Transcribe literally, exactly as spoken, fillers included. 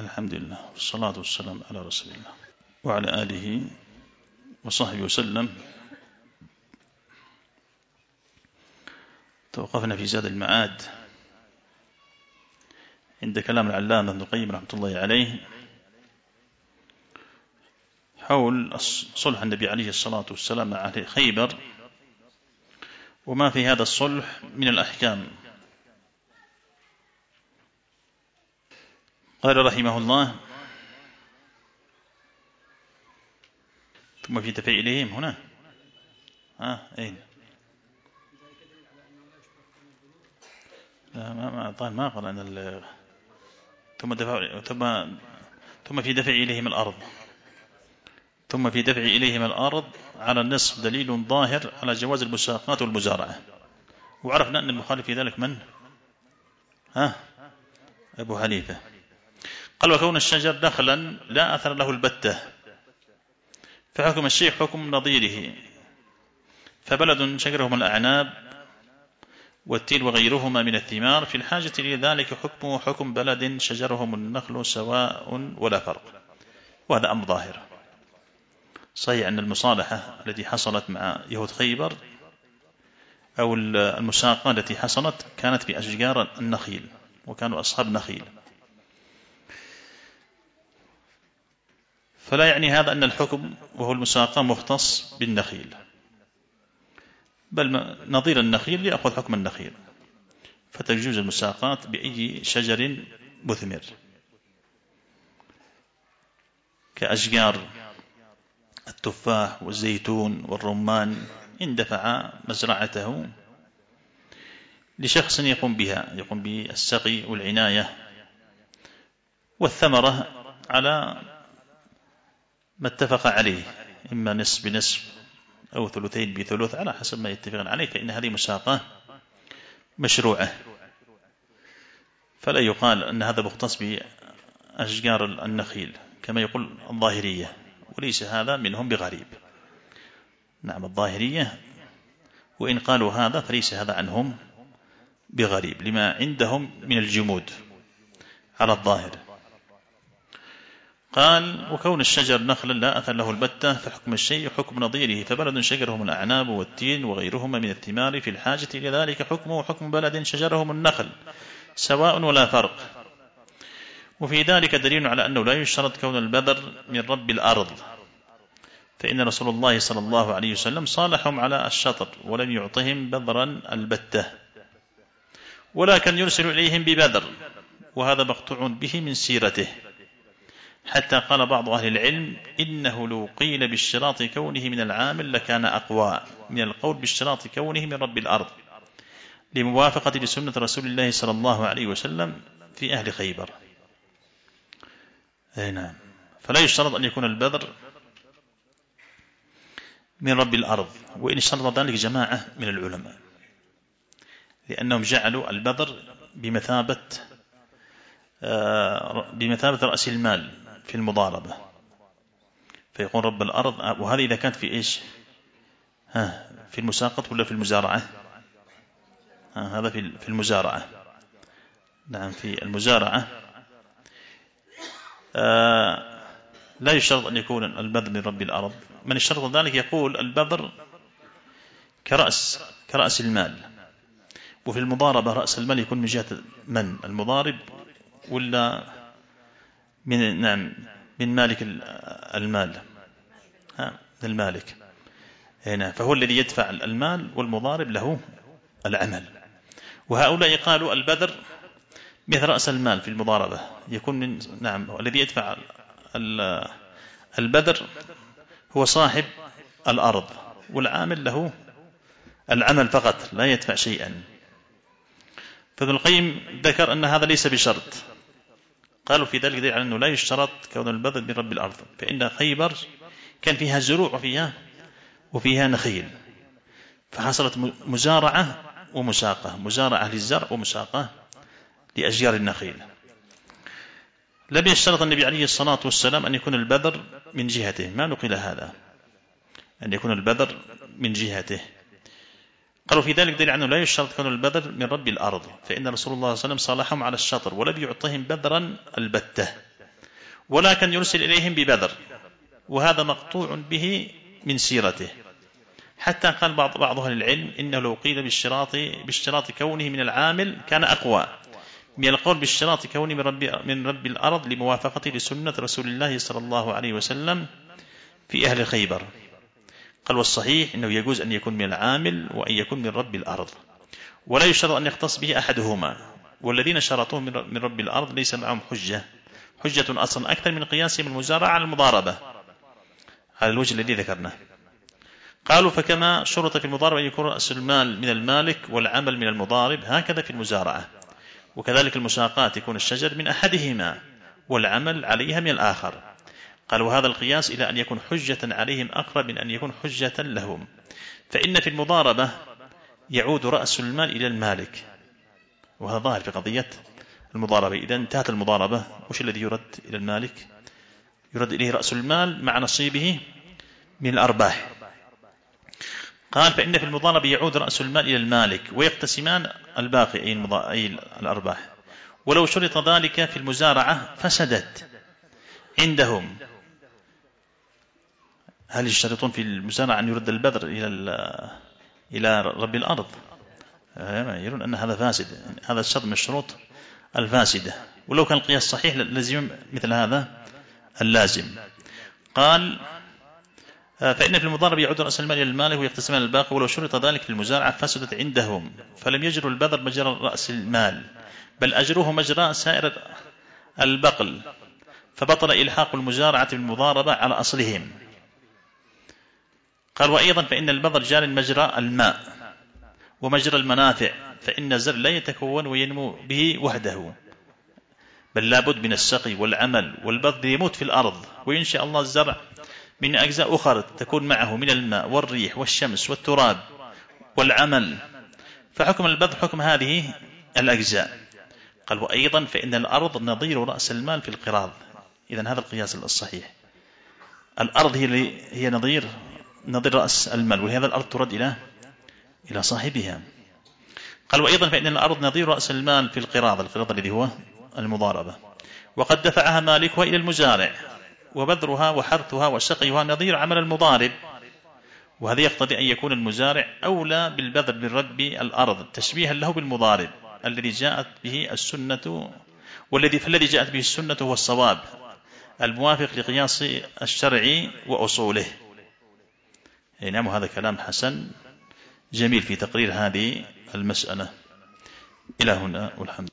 الحمد لله والصلاة والسلام على رسول الله وعلى آله وصحبه وسلم. توقفنا في زاد المعاد عند كلام العلامة ابن القيم رحمة الله عليه حول صلح النبي عليه الصلاة والسلام مع أهل خيبر وما في هذا الصلح من الأحكام. قال رحمه الله: ثم في دفع إليهم هنا ها أين لا ما ما طيب ما قال أن ثم دفع ثم ثم في دفع إليهم الأرض ثم في دفع إليهم الأرض على النصف دليل ظاهر على جواز المساقات والمزارعة. وعرفنا أن المخالف في ذلك من ها أبو حنيفة. قال: وكون الشجر نخلا لا أثر له البتة فحكم الشيء حكم نظيره، فبلد شجرهم الأعناب والتين وغيرهما من الثمار في الحاجة إلى ذلك حكمه حكم بلد شجرهم النخل سواء ولا فرق. وهذا أمر ظاهر. صحيح أن المصالحة التي حصلت مع يهود خيبر أو المساقة التي حصلت كانت في أشجار النخيل وكانوا أصحاب نخيل، فلا يعني هذا أن الحكم وهو المساقة مختص بالنخيل، بل نظير النخيل يأخذ حكم النخيل، فتجوز المساقات بأي شجر مثمر كأشجار التفاح والزيتون والرمان إن دفع مزرعته لشخص يقوم بها يقوم بالسقي والعناية والثمرة على ما اتفق عليه، إما نصف بنصف أو ثلثين بثلث على حسب ما يتفقون عليه، فإن هذه مساقة مشروعة، فلا يقال أن هذا مختص بأشجار النخيل كما يقول الظاهرية، وليس هذا منهم بغريب. نعم الظاهرية وإن قالوا هذا فليس هذا عنهم بغريب لما عندهم من الجمود على الظاهر. قال: وكون الشجر نخلا لا أثر له البتة فحكم الشيء حكم نظيره، فبلد شجرهم الأعناب والتين وغيرهما من الثمار في الحاجة إلى ذلك حكمه حكم بلد شجرهم النخل سواء ولا فرق. وفي ذلك دليل على أنه لا يشترط كون البذر من رب الأرض، فإن رسول الله صلى الله عليه وسلم صالحهم على الشطر ولم يعطهم بذرا البتة، ولكن يرسل إليهم ببذر، وهذا مقطوع به من سيرته، حتى قال بعض أهل العلم: إنه لو قيل باشتراط كونه من العامل لكان أقوى من القول باشتراط كونه من رب الأرض، لموافقة لسنة رسول الله صلى الله عليه وسلم في أهل خيبر. أي نعم، فلا يشترط أن يكون البذر من رب الأرض، وإن اشترط ذلك جماعة من العلماء، لأنهم جعلوا البذر بمثابة بمثابة رأس المال في المضاربة، فيكون رب الأرض. وهذه إذا كانت في إيش ها في المساقط ولا في المزارعة؟ ها هذا في المزارعة. نعم في المزارعة آه لا يشترط أن يكون البذر من رب الأرض. من اشترط ذلك يقول البذر كرأس كرأس المال، وفي المضاربة رأس المال يكون من جهة من المضارب ولا من نعم من مالك المال ها من المالك هنا، فهو الذي يدفع المال والمضارب له العمل. وهؤلاء قالوا البذر مثل رأس المال في المضاربة يكون من نعم الذي يدفع البذر هو صاحب الأرض، والعامل له العمل فقط لا يدفع شيئا. فابن القيم ذكر أن هذا ليس بشرط. قالوا في ذلك دليل على أنه لا يشترط كون البذر من رب الأرض، فإن خيبر كان فيها زروع وفيها وفيها نخيل، فحصلت مزارعة ومساقة، مزارعة للزرع ومساقة لأشجار النخيل. لم يشترط النبي عليه الصلاة والسلام أن يكون البذر من جهته، ما نقل هذا أن يكون البذر من جهته. قالوا في ذلك دليل عنه لا يشترط كون البذر من رب الأرض، فإن رسول الله صلى الله عليه وسلم صالحهم على الشطر ولم يعطهم بذرا البتة، ولكن يرسل إليهم ببذر، وهذا مقطوع به من سيرته، حتى قال بعض بعض أهل العلم إنه لو قيل باشتراط باشتراط كونه من العامل كان أقوى من القول باشتراط كونه من رب من رب الأرض لموافقته لسنة رسول الله صلى الله عليه وسلم في أهل خيبر. قال والصحيح إنه يجوز أن يكون من العامل وأن يكون من رب الأرض، ولا يشترط أن يختص به أحدهما، والذين شرطوه من رب الأرض ليس معهم حجة حجة أصلا أكثر من قياسهم المزارعة على المضاربة على الوجه الذي ذكرناه. قالوا فكما شرط في المضاربة أن يكون رأس المال من المالك والعمل من المضارب، هكذا في المزارعة، وكذلك المساقات يكون الشجر من أحدهما والعمل عليها من الآخر. قالوا هذا القياس إلى أن يكون حجة عليهم أقرب من أن يكون حجة لهم، فإن في المضاربة يعود رأس المال إلى المالك، وهذا ظاهر في قضية المضاربة. إذا انتهت المضاربة وش الذي يرد إلى المالك؟ يرد إليه رأس المال مع نصيبه من الأرباح. قال فإن في المضاربة يعود رأس المال إلى المالك ويقتسمان الباقي أي الأرباح. ولو شرط ذلك في المزارعة فسدت عندهم. هل يشترطون في المزارعة أن يرد البذر إلى إلى رب الأرض؟ يرون أن هذا فاسد، هذا الشرط من الشروط الفاسدة، ولو كان القياس صحيح لازم مثل هذا اللازم. قال فإن في المضاربة يعود رأس المال إلى المالك ويقتسمان الباقي، ولو شرط ذلك في المزارعة فسدت عندهم، فلم يجروا البذر مجرى رأس المال، بل أجروه مجرى سائر البقل، فبطل إلحاق المزارعة بالمضاربة على أصلهم. قال وأيضا فإن البذر جار مجرى الماء ومجرى المنافع، فإن الزرع لا يتكون وينمو به وحده، بل لابد من السقي والعمل، والبذر يموت في الأرض وينشأ الله الزرع من أجزاء أخرى تكون معه من الماء والريح والشمس والتراب والعمل، فحكم البذر حكم هذه الأجزاء. قال وأيضا فإن الأرض نظير رأس المال في القراض. إذن هذا القياس الصحيح، الأرض هي هي نظير نظير رأس المال، ولهذا الأرض ترد إلى إلى صاحبها. قال وأيضا فإن الأرض نظير رأس المال في القراض، القراض الذي هو المضاربة، وقد دفعها مالكها إلى المزارع، وبذرها وحرثها وسقيها نظير عمل المضارب، وهذا يقتضي أن يكون المزارع أولى بالبذر من رب الأرض تشبيها له بالمضارب الذي جاءت به السنة، والذي فالذي جاءت به السنة هو الصواب الموافق لقياس الشرع وأصوله. نعم، هذا كلام حسن جميل في تقرير هذه المسألة. إلى هنا والحمد.